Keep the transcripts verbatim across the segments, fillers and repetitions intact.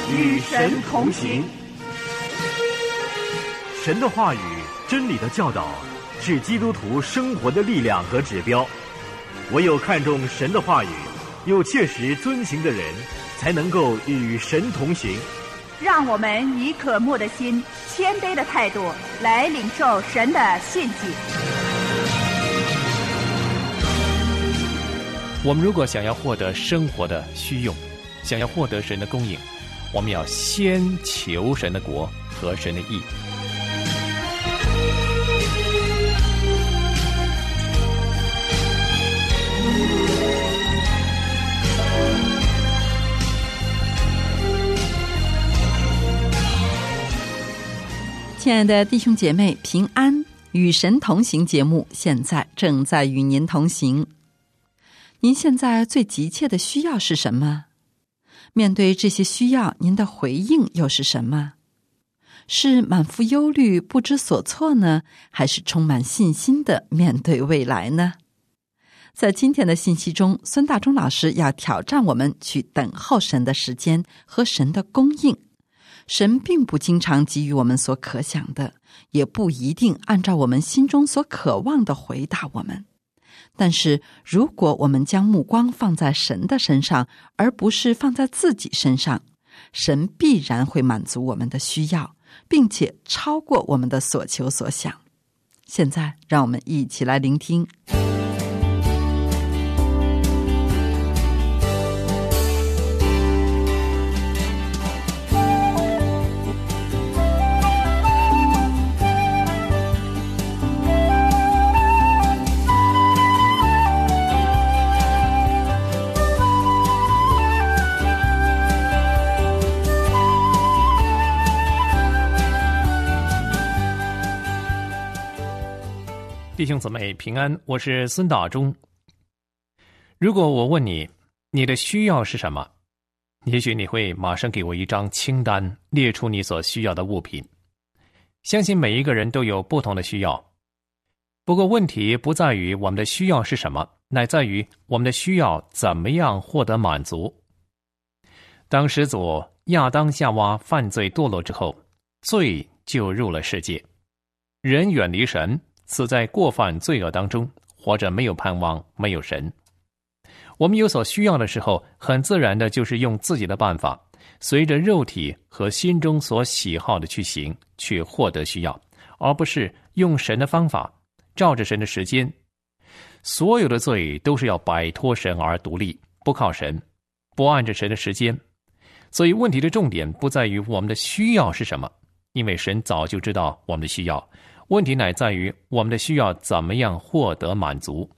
与神同行。 神的话语、真理的教导，是基督徒生活的力量和指标。唯有看重神的话语，又切实遵行的人，才能够与神同行。 让我们以渴慕的心、谦卑的态度来领受神的信息。 我们如果想要获得生活的需用，想要获得神的供应，我们要先求神的国和神的义。 亲爱的弟兄姐妹，平安，与神同行节目现在正在与您同行。您现在最急切的需要是什么？面对这些需要，您的回应又是什么？是满腹忧虑不知所措呢，还是充满信心的面对未来呢？在今天的信息中，孙大中老师要挑战我们去等候神的时间和神的供应。神并不经常给予我们所可想的，也不一定按照我们心中所渴望的回答我们。但是如果我们将目光放在神的身上，而不是放在自己身上，神必然会满足我们的需要，并且超过我们的所求所想。现在让我们一起来聆听。 弟兄姊妹平安，我是孙大中。如果我问你，你的需要是什么？也许你会马上给我一张清单，列出你所需要的物品。相信每一个人都有不同的需要。不过问题不在于我们的需要是什么，乃在于我们的需要怎么样获得满足。当始祖亚当夏娃犯罪堕落之后，罪就入了世界，人远离神，死在过犯罪恶当中，活着没有盼望，没有神。我们有所需要的时候，很自然的就是用自己的办法，随着肉体和心中所喜好的去行，去获得需要，而不是用神的方法，照着神的时间。所有的罪都是要摆脱神而独立，不靠神，不按着神的时间。所以问题的重点不在于我们的需要是什么，因为神早就知道我们的需要。问题乃在于我们的需要怎么样获得满足。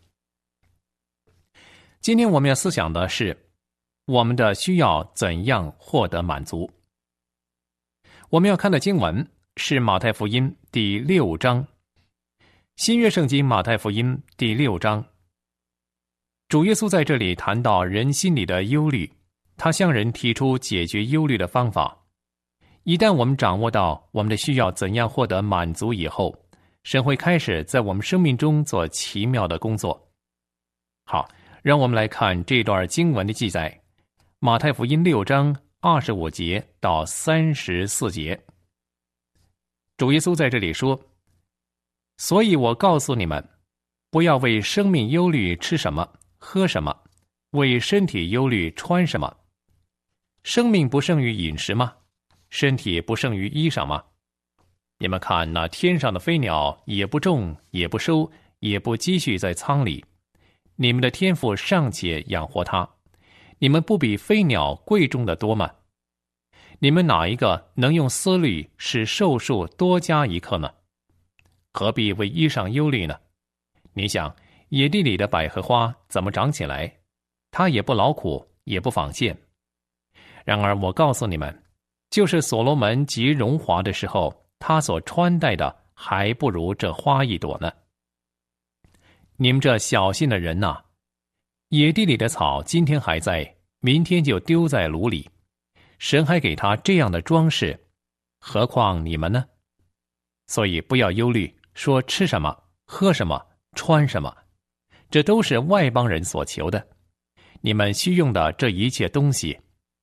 今天我们要思想的是我们的需要怎样获得满足。我们要看的经文是马太福音第六章，新约圣经马太福音第六章。主耶稣在这里谈到人心里的忧虑，他向人提出解决忧虑的方法。一旦我们掌握到我们的需要怎样获得满足以后，神会开始在我们生命中做奇妙的工作。好，让我们来看这段经文的记载，马太福音六章二十五节到三十四节。主耶稣在这里说：所以我告诉你们，不要为生命忧虑吃什么喝什么，为身体忧虑穿什么。生命不胜于饮食吗？身体不胜于衣裳吗？你们看那天上的飞鸟，也不种，也不收，也不积蓄在仓里，你们的天父尚且养活它，你们不比飞鸟贵重的多吗？你们哪一个能用思虑使寿数多加一刻呢？何必为衣裳忧虑呢？你想野地里的百合花怎么长起来？它也不劳苦，也不纺线。然而我告诉你们，就是所罗门极荣华的时候，他所穿戴的还不如这花一朵呢。你们这小信的人哪，野地里的草今天还在，明天就丢在炉里，神还给他这样的装饰，何况你们呢？所以不要忧虑，说吃什么喝什么穿什么，这都是外邦人所求的。你们需用的这一切东西，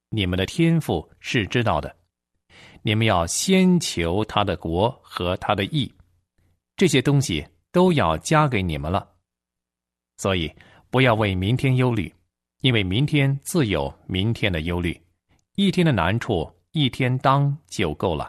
你们的天父是知道的。你们要先求他的国和他的义，这些东西都要加给你们了。所以不要为明天忧虑，因为明天自有明天的忧虑，一天的难处一天当就够了。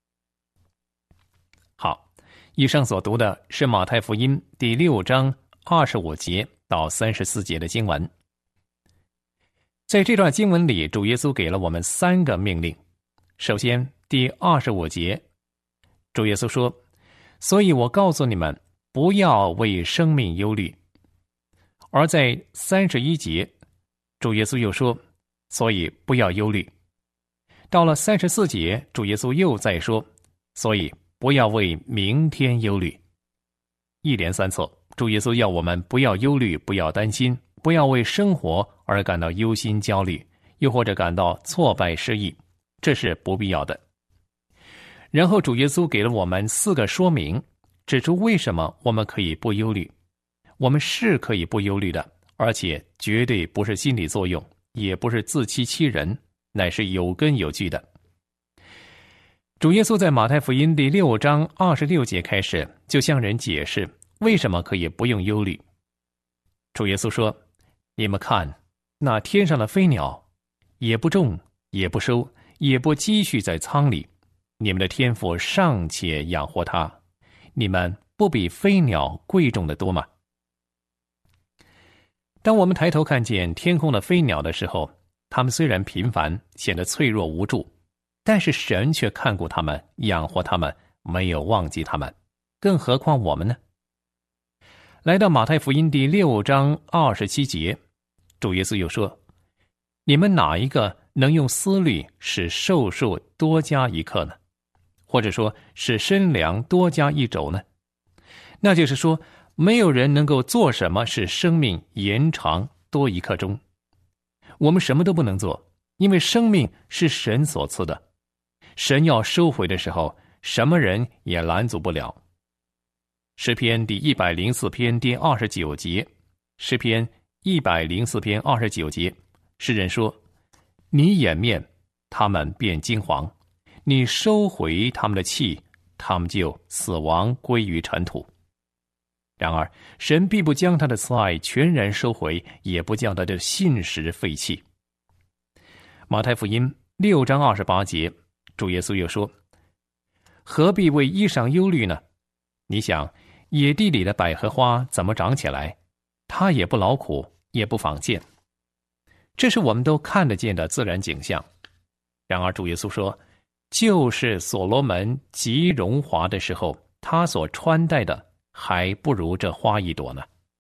好，以上所读的是马太福音第六章二十五节到三十四节的经文。在这段经文里，主耶稣给了我们三个命令。首先，第二十五节，主耶稣说：“所以我告诉你们，不要为生命忧虑。”而在三十一节，主耶稣又说：“所以不要忧虑。”到了三十四节，主耶稣又再说：“所以不要为明天忧虑。”一连三次，主耶稣要我们不要忧虑，不要担心，不要为生活而感到忧心焦虑，又或者感到挫败失意，这是不必要的。然后主耶稣给了我们四个说明，指出为什么我们可以不忧虑。我们是可以不忧虑的，而且绝对不是心理作用，也不是自欺欺人，乃是有根有据的。主耶稣在马太福音第六章二十六节开始，就向人解释为什么可以不用忧虑。主耶稣说：“你们看，那天上的飞鸟，也不种，也不收，也不积蓄在仓里，你们的天父尚且养活它，你们不比飞鸟贵重的多吗？”当我们抬头看见天空的飞鸟的时候，它们虽然平凡，显得脆弱无助，但是神却看顾它们，养活它们，没有忘记它们，更何况我们呢？来到马太福音第六章二十七节，主耶稣又说：“你们哪一个能用思虑使寿数多加一刻呢？或者说使身量多加一肘呢？那就是说，没有人能够做什么使生命延长多一刻钟。我们什么都不能做，因为生命是神所赐的。神要收回的时候，什么人也拦阻不了。”诗篇第一百零四篇第二十九节，诗篇一百零四篇二十九节，诗人说：“你掩面，他们便惊惶；你收回他们的气，他们就死亡归于尘土。”然而，神必不将他的慈爱全然收回，也不将他的信实废弃。马太福音六章二十八节，主耶稣又说：“何必为衣裳忧虑呢？你想，野地里的百合花怎么长起来？它也不劳苦，也不纺线。”这是我们都看得见的自然景象。然而主耶稣说，就是所罗门极荣华的时候，他所穿戴的还不如这花一朵呢。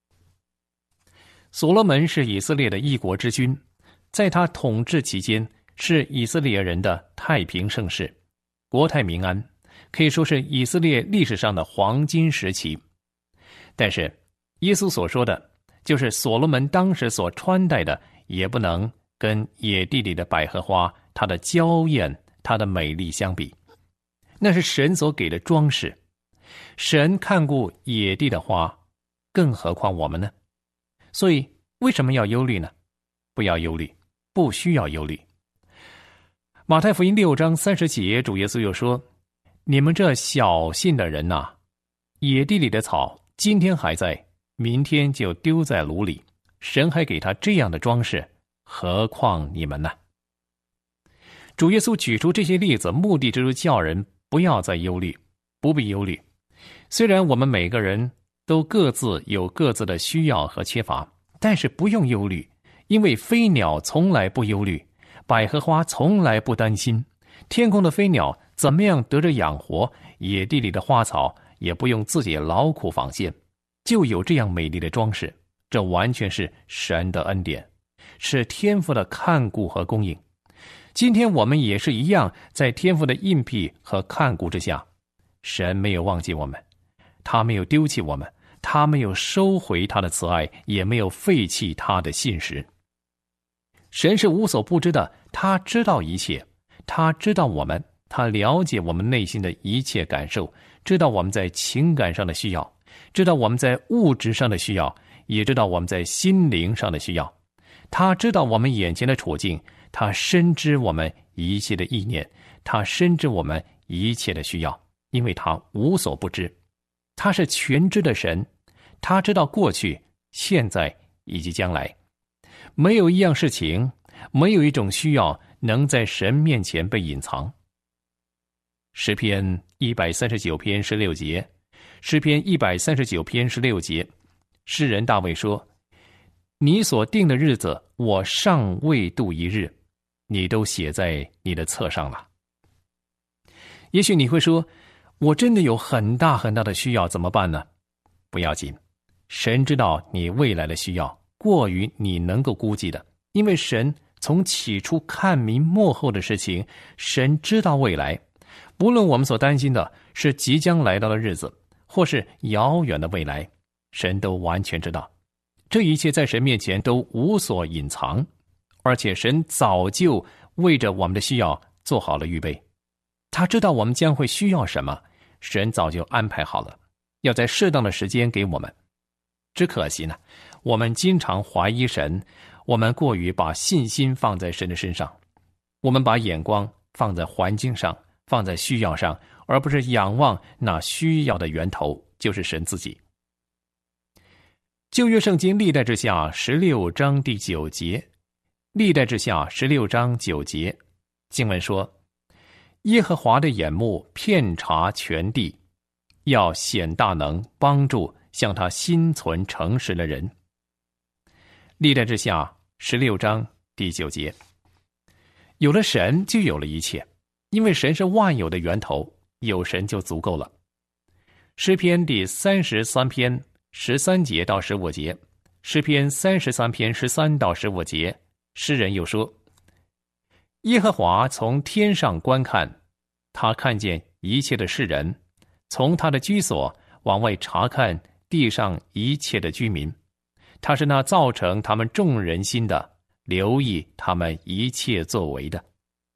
所罗门是以色列的一国之君，在他统治期间，是以色列人的太平盛世，国泰民安，可以说是以色列历史上的黄金时期。但是耶稣所说的，就是所罗门当时所穿戴的，也不能跟野地里的百合花，它的娇艳，它的美丽相比。那是神所给的装饰。神看顾野地的花，更何况我们呢？所以为什么要忧虑呢？不要忧虑，不需要忧虑。马太福音六章三十节，主耶稣又说：“你们这小信的人哪，野地里的草今天还在，明天就丢在炉里，神还给他这样的装饰，何况你们呢？”主耶稣举出这些例子，目的就是叫人不要再忧虑，不必忧虑。虽然我们每个人都各自有各自的需要和缺乏，但是不用忧虑，因为飞鸟从来不忧虑，百合花从来不担心，天空的飞鸟怎么样得着养活，野地里的花草也不用自己劳苦纺线，就有这样美丽的装饰。这完全是神的恩典，是天父的看顾和供应。今天我们也是一样，在天父的应庇和看顾之下，神没有忘记我们，他没有丢弃我们，他没有收回他的慈爱，也没有废弃他的信实。神是无所不知的，他知道一切，他知道我们，他了解我们内心的一切感受，知道我们在情感上的需要，知道我们在物质上的需要，也知道我们在心灵上的需要。他知道我们眼前的处境， 他深知我们一切的意念，他深知我们一切的需要，因为他无所不知。他是全知的神，他知道过去、现在以及将来。没有一样事情，没有一种需要能在神面前被隐藏。诗篇一百三十九篇十六节，诗篇一百三十九篇十六节，诗人大卫说：你所定的日子，我尚未度一日，你都写在你的册上了。也许你会说，我真的有很大很大的需要，怎么办呢？不要紧，神知道你未来的需要，过于你能够估计的，因为神从起初看明末后的事情，神知道未来。无论我们所担心的是即将来到的日子，或是遥远的未来，神都完全知道。这一切在神面前都无所隐藏，而且神早就为着我们的需要做好了预备。他知道我们将会需要什么，神早就安排好了，要在适当的时间给我们。只可惜呢，我们经常怀疑神，我们过于把信心放在神的身上，我们把眼光放在环境上，放在需要上，而不是仰望那需要的源头，就是神自己。旧约圣经历代志下十六章第九节，历代志下十六章九节，经文说：耶和华的眼目遍察全地，要显大能，帮助向他心存诚实的人。历代志下十六章第九节，有了神就有了一切，因为神是万有的源头，有神就足够了。诗篇第三十三篇十三节到十五节，诗篇三十三篇十三到十五节，诗人又说：耶和华从天上观看，他看见一切的世人，从他的居所往外查看地上一切的居民。他是那造成他们众人心的，留意他们一切作为的。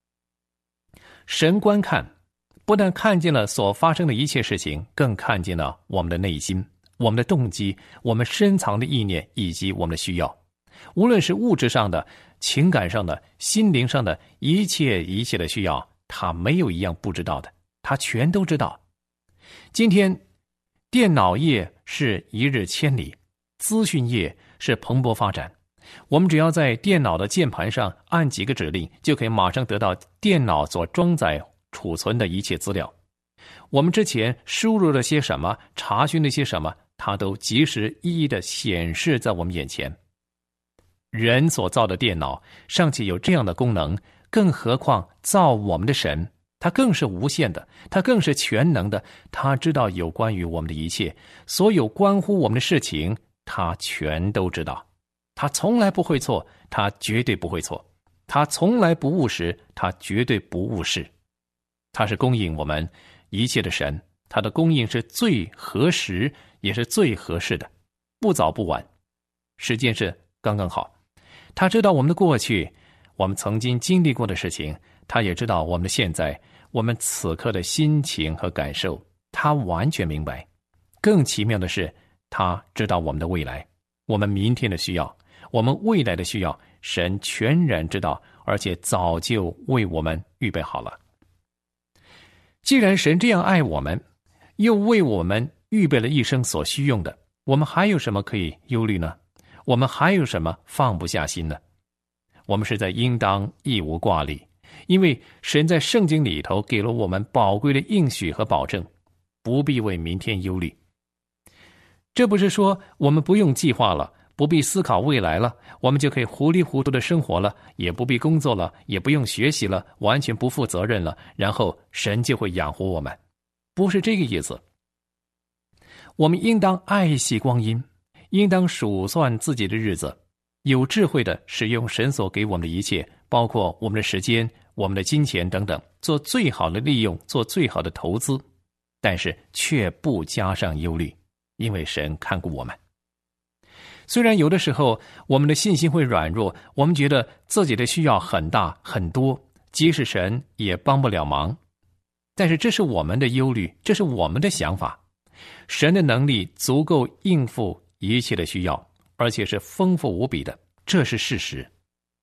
神观看，不但看见了所发生的一切事情，更看见了我们的内心，我们的动机，我们深藏的意念，以及我们的需要。无论是物质上的、情感上的、心灵上的一切一切的需要，他没有一样不知道的，他全都知道。今天电脑业是一日千里，资讯业是蓬勃发展，我们只要在电脑的键盘上按几个指令，就可以马上得到电脑所装载储存的一切资料。我们之前输入了些什么，查询了些什么，它都及时一一的显示在我们眼前。人所造的电脑尚且有这样的功能，更何况造我们的神，他更是无限的，他更是全能的，他知道有关于我们的一切，所有关乎我们的事情，他全都知道。他从来不会错，他绝对不会错，他从来不误时，他绝对不误事。他是供应我们一切的神，他的供应是最合时，也是最合适的，不早不晚，时间是刚刚好。他知道我们的过去，我们曾经经历过的事情，他也知道我们的现在，我们此刻的心情和感受，他完全明白。更奇妙的是，他知道我们的未来，我们明天的需要，我们未来的需要，神全然知道，而且早就为我们预备好了。既然神这样爱我们，又为我们预备了一生所需用的，我们还有什么可以忧虑呢？我们还有什么放不下心呢？我们实在应当一无挂虑，因为神在圣经里头给了我们宝贵的应许和保证，不必为明天忧虑。这不是说我们不用计划了，不必思考未来了，我们就可以糊里糊涂的生活了，也不必工作了，也不用学习了，完全不负责任了，然后神就会养活我们。不是这个意思。我们应当爱惜光阴，应当数算自己的日子，有智慧的使用神所给我们的一切，包括我们的时间、我们的金钱等等，做最好的利用，做最好的投资，但是却不加上忧虑，因为神看顾我们。虽然有的时候我们的信心会软弱，我们觉得自己的需要很大很多，即使神也帮不了忙，但是这是我们的忧虑，这是我们的想法。神的能力足够应付一切的需要，而且是丰富无比的，这是事实。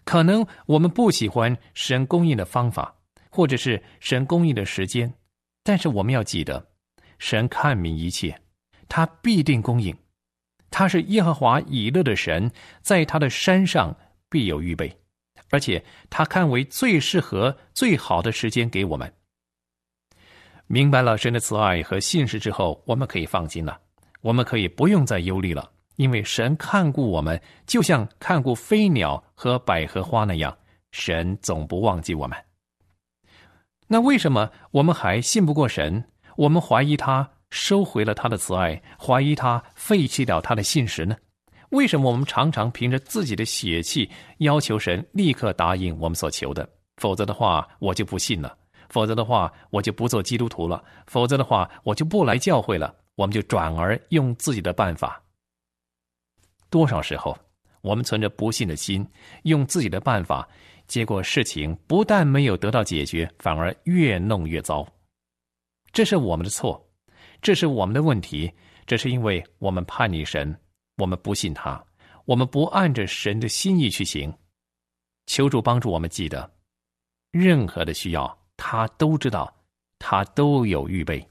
可能我们不喜欢神供应的方法，或者是神供应的时间，但是我们要记得，神看明一切，他必定供应。他是耶和华以勒的神，在他的山上必有预备，而且他看为最适合最好的时间给我们。明白了神的慈爱和信实之后，我们可以放心了，我们可以不用再忧虑了，因为神看顾我们，就像看顾飞鸟和百合花那样，神总不忘记我们。那为什么我们还信不过神？我们怀疑他收回了他的慈爱，怀疑他废弃掉他的信实呢？为什么我们常常凭着自己的血气要求神立刻答应我们所求的？否则的话我就不信了，否则的话我就不做基督徒了，否则的话我就不来教会了，我们就转而用自己的办法。多少时候我们存着不信的心，用自己的办法，结果事情不但没有得到解决，反而越弄越糟。这是我们的错，这是我们的问题，这是因为我们叛逆神，我们不信他，我们不按着神的心意去行。求主帮助我们记得，任何的需要他都知道，他都有预备。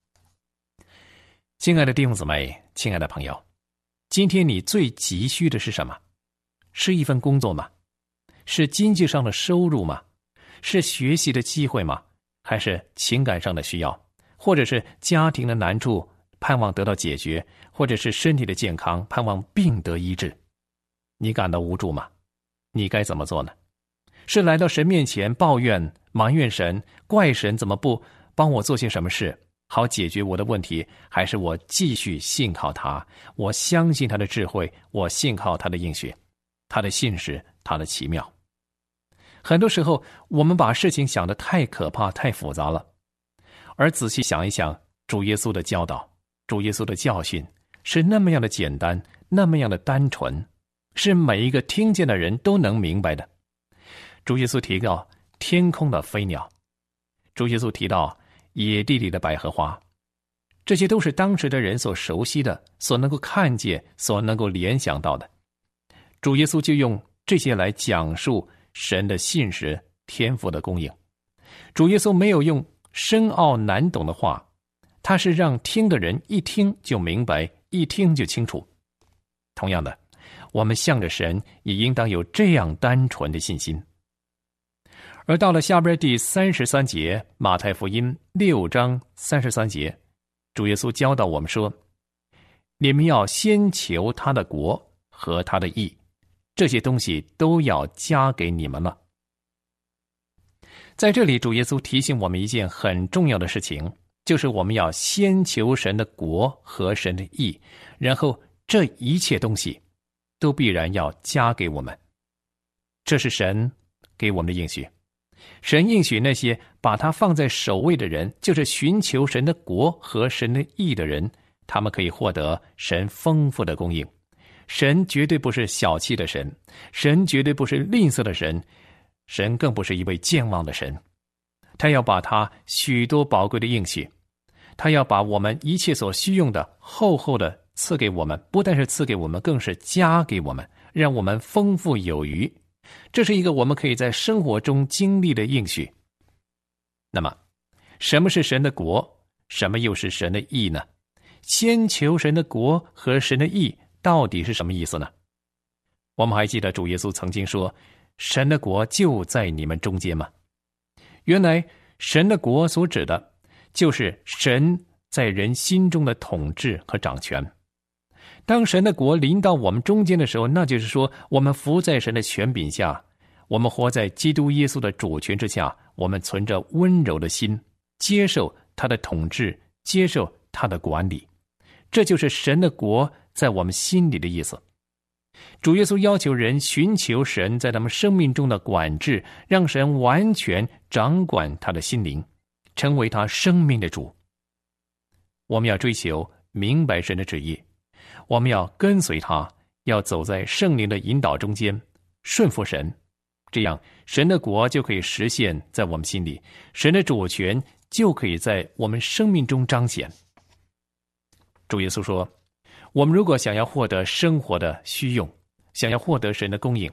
亲爱的弟兄姊妹，亲爱的朋友，今天你最急需的是什么？是一份工作吗？是经济上的收入吗？是学习的机会吗？还是情感上的需要？或者是家庭的难处，盼望得到解决？或者是身体的健康，盼望病得医治？你感到无助吗？你该怎么做呢？是来到神面前抱怨、埋怨神，怪神怎么不帮我做些什么事，好解决我的问题？还是我继续信靠他，我相信他的智慧，我信靠他的应许，他的信实，他的奇妙。很多时候我们把事情想得太可怕太复杂了，而仔细想一想，主耶稣的教导，主耶稣的教训是那么样的简单，那么样的单纯，是每一个听见的人都能明白的。主耶稣提到天空的飞鸟，主耶稣提到野地里的百合花，这些都是当时的人所熟悉的，所能够看见，所能够联想到的。主耶稣就用这些来讲述神的信实、天赋的供应。主耶稣没有用深奥难懂的话，他是让听的人一听就明白，一听就清楚。同样的，我们向着神也应当有这样单纯的信心。而到了下边第三十三节，马太福音六章三十三节，主耶稣教导我们说，你们要先求他的国和他的义，这些东西都要加给你们了。在这里，主耶稣提醒我们一件很重要的事情，就是我们要先求神的国和神的义，然后这一切东西都必然要加给我们。这是神给我们的应许。神应许那些把他放在首位的人，就是寻求神的国和神的义的人，他们可以获得神丰富的供应。神绝对不是小气的神，神绝对不是吝啬的神，神更不是一位健忘的神。他要把他许多宝贵的应许，他要把我们一切所需用的厚厚的赐给我们，不但是赐给我们，更是加给我们，让我们丰富有余。这是一个我们可以在生活中经历的应许。那么，什么是神的国？什么又是神的义呢？先求神的国和神的义到底是什么意思呢？我们还记得主耶稣曾经说，神的国就在你们中间吗？原来神的国所指的就是神在人心中的统治和掌权。当神的国临到我们中间的时候，那就是说我们服在神的权柄下，我们活在基督耶稣的主权之下，我们存着温柔的心，接受他的统治，接受他的管理。这就是神的国在我们心里的意思。主耶稣要求人寻求神在他们生命中的管制，让神完全掌管他的心灵，成为他生命的主。我们要追求明白神的旨意，我们要跟随他，要走在圣灵的引导中间，顺服神，这样神的国就可以实现在我们心里，神的主权就可以在我们生命中彰显。主耶稣说，我们如果想要获得生活的需用，想要获得神的供应，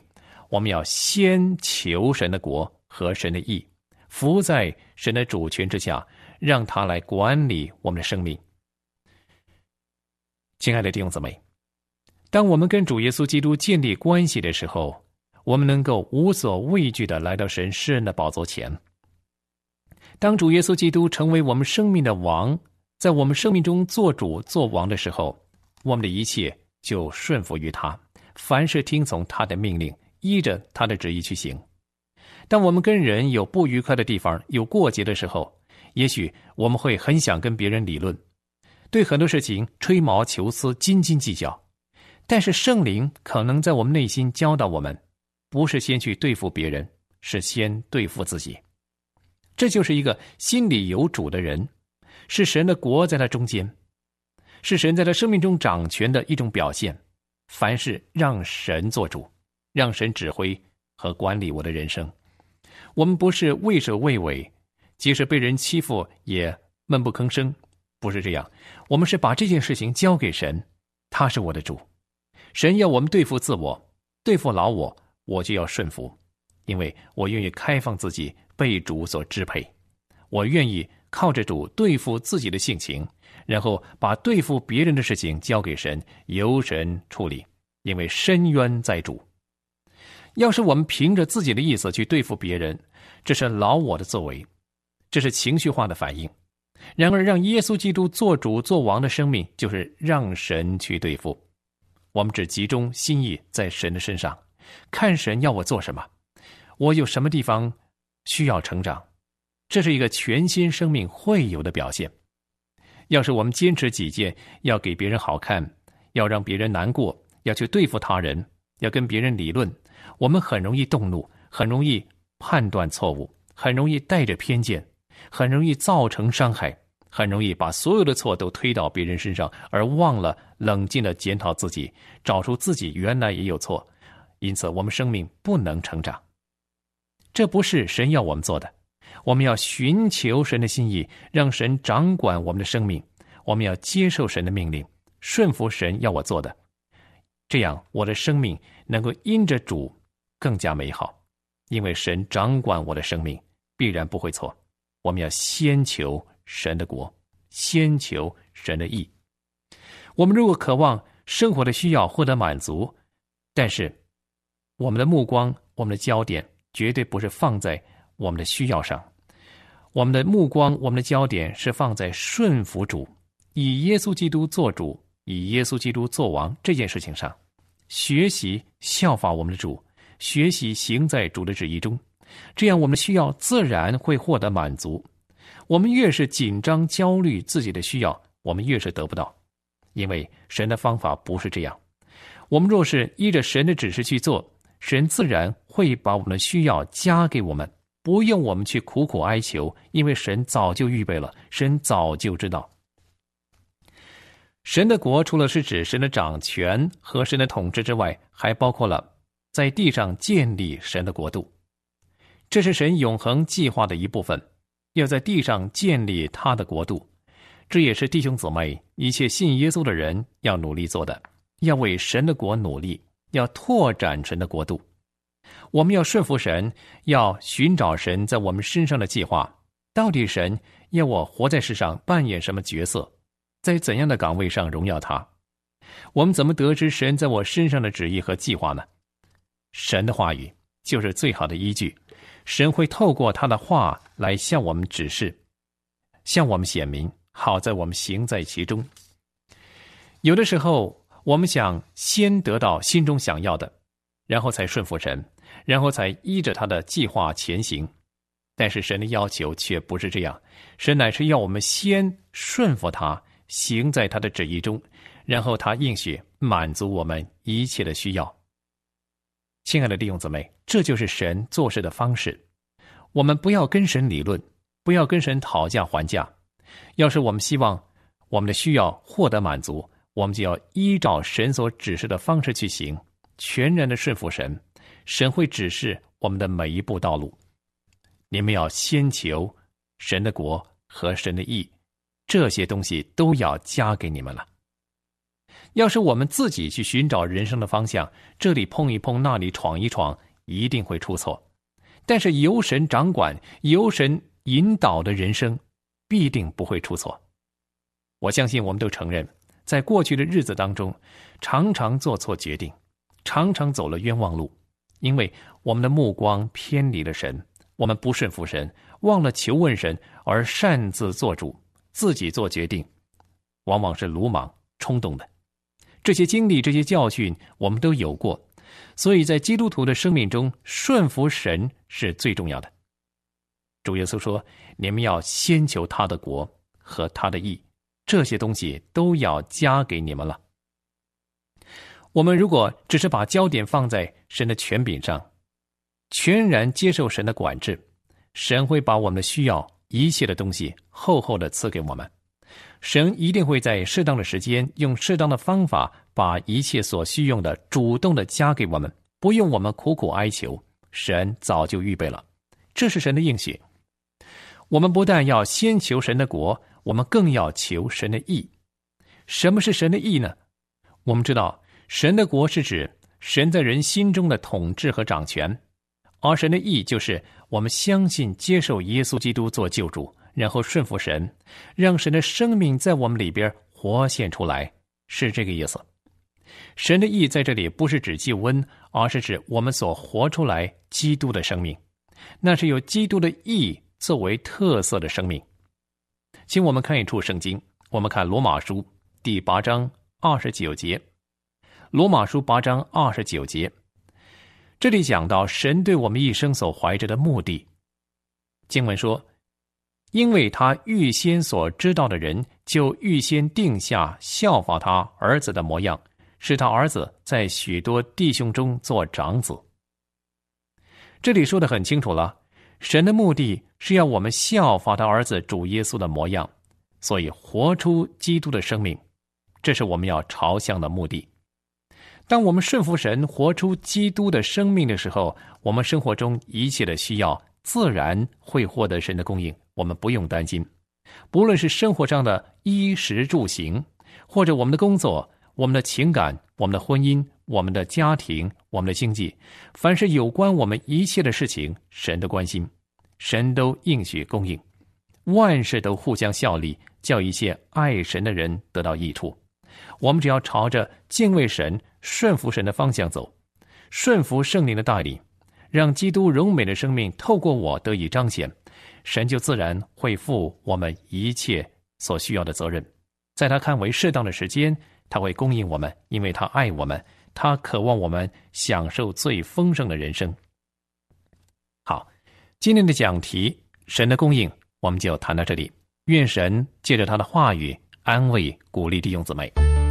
我们要先求神的国和神的义，服在神的主权之下，让他来管理我们的生命。亲爱的弟兄姊妹，当我们跟主耶稣基督建立关系的时候，我们能够无所畏惧地来到神施恩的宝座前。当主耶稣基督成为我们生命的王，在我们生命中做主做王的时候，我们的一切就顺服于他，凡事听从他的命令，依着他的旨意去行。当我们跟人有不愉快的地方，有过节的时候，也许我们会很想跟别人理论，对很多事情吹毛求疵，斤斤计较。但是圣灵可能在我们内心教导我们，不是先去对付别人，是先对付自己。这就是一个心里有主的人，是神的国在他中间，是神在他生命中掌权的一种表现。凡事让神做主，让神指挥和管理我的人生。我们不是畏首畏尾，即使被人欺负也闷不吭声，不是这样。我们是把这件事情交给神，他是我的主。神要我们对付自我，对付老我，我就要顺服，因为我愿意开放自己，被主所支配。我愿意靠着主对付自己的性情，然后把对付别人的事情交给神，由神处理，因为深渊在主。要是我们凭着自己的意思去对付别人，这是老我的作为，这是情绪化的反应。然而让耶稣基督做主做王的生命，就是让神去对付。我们只集中心意在神的身上，看神要我做什么，我有什么地方需要成长，这是一个全新生命会有的表现。要是我们坚持己见，要给别人好看，要让别人难过，要去对付他人，要跟别人理论，我们很容易动怒，很容易判断错误，很容易带着偏见，很容易造成伤害，很容易把所有的错都推到别人身上，而忘了冷静地检讨自己，找出自己原来也有错，因此我们生命不能成长。这不是神要我们做的，我们要寻求神的心意，让神掌管我们的生命，我们要接受神的命令，顺服神要我做的，这样我的生命能够因着主更加美好，因为神掌管我的生命，必然不会错。我们要先求神的国，先求神的义。我们如果渴望生活的需要获得满足，但是我们的目光，我们的焦点绝对不是放在我们的需要上，我们的目光，我们的焦点是放在顺服主，以耶稣基督做主，以耶稣基督做王这件事情上，学习效法我们的主，学习行在主的旨意中，这样我们的需要自然会获得满足。我们越是紧张焦虑自己的需要，我们越是得不到，因为神的方法不是这样。我们若是依着神的指示去做，神自然会把我们的需要加给我们，不用我们去苦苦哀求，因为神早就预备了，神早就知道。神的国除了是指神的掌权和神的统治之外，还包括了在地上建立神的国度。这是神永恒计划的一部分，要在地上建立他的国度。这也是弟兄姊妹一切信耶稣的人要努力做的，要为神的国努力，要拓展神的国度。我们要顺服神，要寻找神在我们身上的计划。到底神要我活在世上扮演什么角色，在怎样的岗位上荣耀他？我们怎么得知神在我身上的旨意和计划呢？神的话语就是最好的依据，神会透过他的话来向我们指示，向我们显明，好在我们行在其中。有的时候我们想先得到心中想要的，然后才顺服神，然后才依着他的计划前行。但是神的要求却不是这样，神乃是要我们先顺服他，行在他的旨意中，然后他应许满足我们一切的需要。亲爱的弟兄姊妹，这就是神做事的方式。我们不要跟神理论，不要跟神讨价还价。要是我们希望我们的需要获得满足，我们就要依照神所指示的方式去行，全然的顺服神，神会指示我们的每一步道路。你们要先求神的国和神的义，这些东西都要加给你们了。要是我们自己去寻找人生的方向，这里碰一碰，那里闯一闯， 一定会出错，但是由神掌管、由神引导的人生必定不会出错。我相信我们都承认，在过去的日子当中，常常做错决定，常常走了冤枉路，因为我们的目光偏离了神，我们不顺服神，忘了求问神，而擅自做主，自己做决定，往往是鲁莽冲动的。这些经历，这些教训我们都有过，所以在基督徒的生命中，顺服神是最重要的。主耶稣说，你们要先求他的国和他的义，这些东西都要加给你们了。我们如果只是把焦点放在神的权柄上，全然接受神的管制，神会把我们的需要一切的东西厚厚的赐给我们。神一定会在适当的时间，用适当的方法，把一切所需用的主动的加给我们，不用我们苦苦哀求，神早就预备了。这是神的应许。我们不但要先求神的国，我们更要求神的义。什么是神的义呢？我们知道，神的国是指神在人心中的统治和掌权，而神的义就是我们相信接受耶稣基督做救主，然后顺服神，让神的生命在我们里边活现出来，是这个意思。神的义在这里不是指救恩，而是指我们所活出来基督的生命，那是有基督的义作为特色的生命。请我们看一处圣经，我们看罗马书第八章二十九节。罗马书八章二十九节，这里讲到神对我们一生所怀着的目的。经文说，因为他预先所知道的人，就预先定下效法他儿子的模样，使他儿子在许多弟兄中做长子。这里说得很清楚了，神的目的是要我们效法他儿子主耶稣的模样，所以活出基督的生命，这是我们要朝向的目的。当我们顺服神，活出基督的生命的时候，我们生活中一切的需要自然会获得神的供应，我们不用担心。不论是生活上的衣食住行，或者我们的工作、我们的情感、我们的婚姻、我们的家庭、我们的经济，凡是有关我们一切的事情，神的关心，神都应许供应，万事都互相效力，叫一切爱神的人得到益处。我们只要朝着敬畏神、顺服神的方向走，顺服圣灵的带领，让基督荣美的生命透过我得以彰显，神就自然会负我们一切所需要的责任。在他看为适当的时间，他会供应我们，因为他爱我们，他渴望我们享受最丰盛的人生。好，今天的讲题神的供应我们就谈到这里，愿神借着他的话语安慰鼓励弟兄姊妹。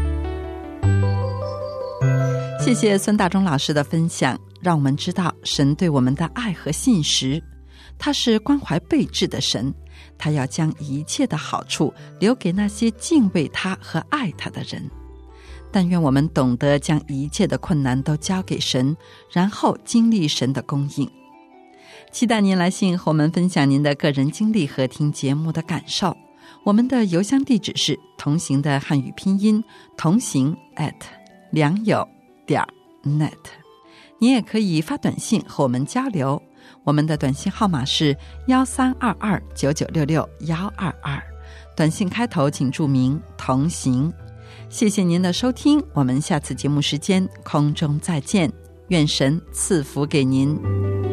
谢谢孙大中老师的分享，让我们知道神对我们的爱和信实。他是关怀备至的神，他要将一切的好处留给那些敬畏他和爱他的人。但愿我们懂得将一切的困难都交给神，然后经历神的供应。期待您来信和我们分享您的个人经历和听节目的感受。我们的邮箱地址是同行的汉语拼音同行 at 良友点 net。 你也可以发短信和我们交流，我们的短信号码是幺三二二九九六六幺二二，短信开头请注明同行。谢谢您的收听，我们下次节目时间空中再见，愿神赐福给您。